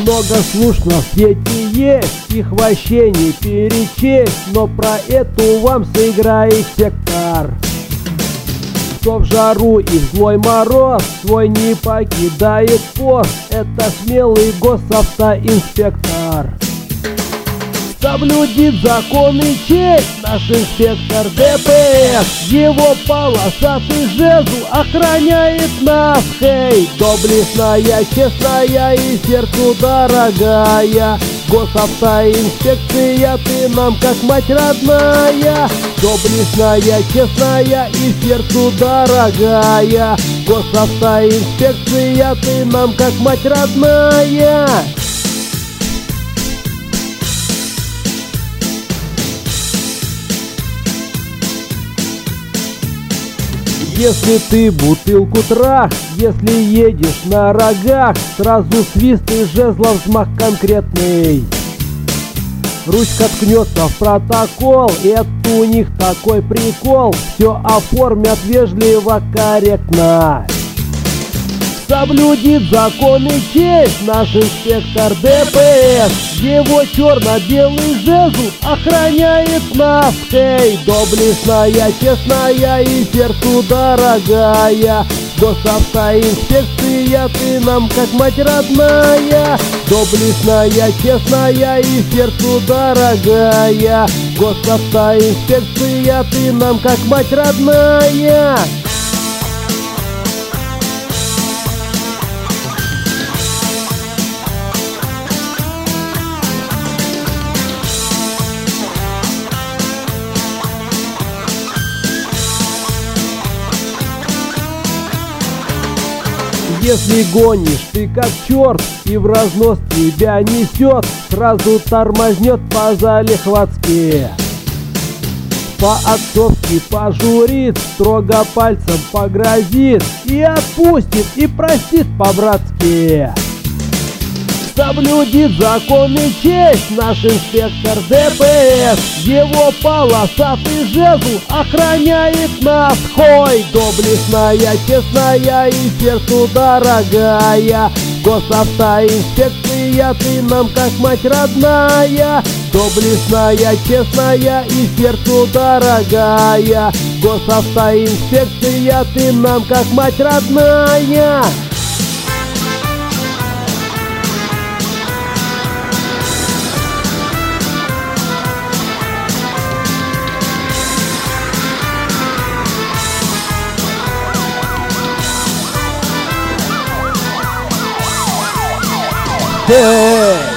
Много служб на свете есть, их вообще не перечесть, но про эту вам сыграет сектор. Кто в жару и в злой мороз свой не покидает пост, это смелый госавтоинспектор. Соблюдит закон и честь наш инспектор ДПС. Его полосатый жезл охраняет нас. Хей, доблестная, честная и сердцу дорогая госавтоинспекция, ты нам как мать родная. Доблестная, честная и сердцу дорогая госавтоинспекция, ты нам как мать родная. Если ты бутылку трах, если едешь на рогах, сразу свист и жезла взмах конкретный. Ручка ткнется в протокол, это у них такой прикол, все оформят вежливо, корректно. Соблюдит закон и честь наш инспектор ДПС. Его черно-белый жезл охраняет нас. Хей, доблестная, честная и сердцу дорогая госавтоинспекция, ты нам как мать родная. Доблестная, честная и сердцу дорогая госавтоинспекция, ты нам как мать родная. Если гонишь ты как черт и в разнос тебя несет, сразу тормознет по-залихватски, по-отцовски пожурит, строго пальцем погрозит и отпустит, и простит по-братски. Соблюдит закон и честь наш инспектор ДПС. Его полосатый жезл охраняет нас. Хой, доблестная, честная и сердцу дорогая госавтоинспекция, ты нам как мать родная. Доблестная, честная и сердцу дорогая госавтоинспекция, ты нам как мать родная. Hey!